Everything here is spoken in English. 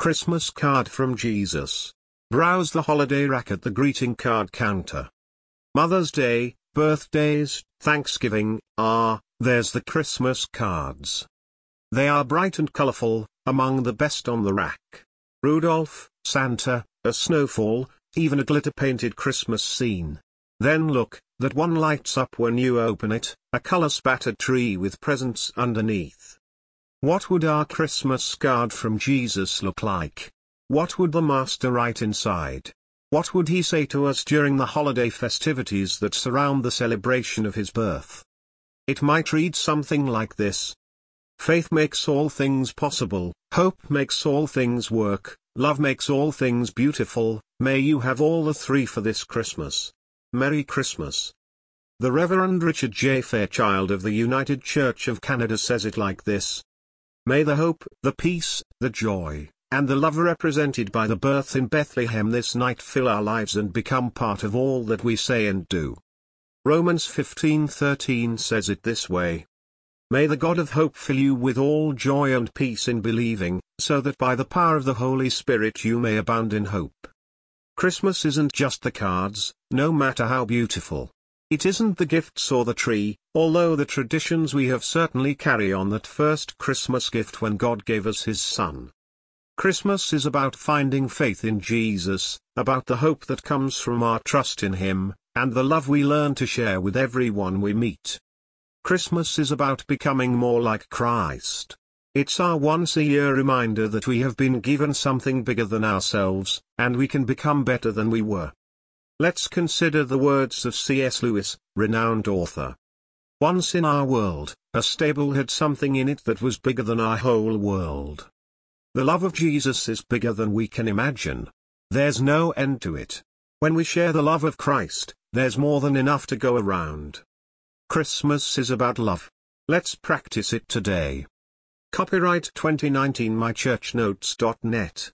Christmas card from Jesus. Browse the holiday rack at the greeting card counter. Mother's Day, birthdays, Thanksgiving, there's the Christmas cards. They are bright and colorful, among the best on the rack. Rudolph, Santa, a snowfall, even a glitter-painted Christmas scene. Then look, that one lights up when you open it, a color-spattered tree with presents underneath. What would our Christmas card from Jesus look like? What would the Master write inside? What would he say to us during the holiday festivities that surround the celebration of his birth? It might read something like this. Faith makes all things possible, hope makes all things work, love makes all things beautiful, may you have all the three for this Christmas. Merry Christmas. The Reverend Richard J. Fairchild of the United Church of Canada says it like this. May the hope, the peace, the joy, and the love represented by the birth in Bethlehem this night fill our lives and become part of all that we say and do. Romans 15:13 says it this way. May the God of hope fill you with all joy and peace in believing, so that by the power of the Holy Spirit you may abound in hope. Christmas isn't just the cards, no matter how beautiful. It isn't the gifts or the tree, although the traditions we have certainly carry on that first Christmas gift when God gave us his Son. Christmas is about finding faith in Jesus, about the hope that comes from our trust in him, and the love we learn to share with everyone we meet. Christmas is about becoming more like Christ. It's our once-a-year reminder that we have been given something bigger than ourselves, and we can become better than we were. Let's consider the words of C.S. Lewis, renowned author. Once in our world, a stable had something in it that was bigger than our whole world. The love of Jesus is bigger than we can imagine. There's no end to it. When we share the love of Christ, there's more than enough to go around. Christmas is about love. Let's practice it today. Copyright 2019 mychurchnotes.net